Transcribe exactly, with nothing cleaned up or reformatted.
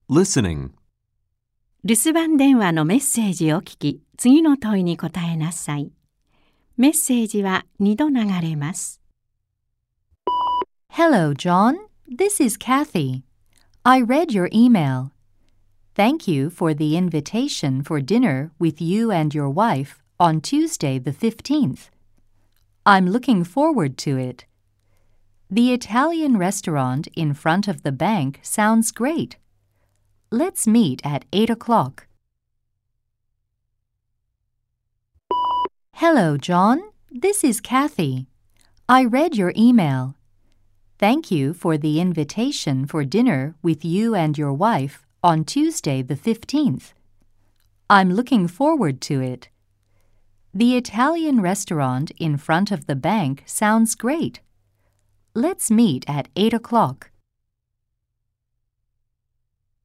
Listening. 留守番電話のメッセージを聞き、次の問いに答えなさい。メッセージはにど流れます。 Hello, John. This is Kathy. I read your email. Thank you for the invitation for dinner with you and your wife on Tuesday the fifteenth. I'm looking forward to it. The Italian restaurant in front of the bank sounds great. Let's meet at eight o'clock. Hello, John. This is Kathy. I read your email. Thank you for the invitation for dinner with you and your wife on Tuesday the fifteenth. I'm looking forward to it. The Italian restaurant in front of the bank sounds great. Let's meet at eight o'clock.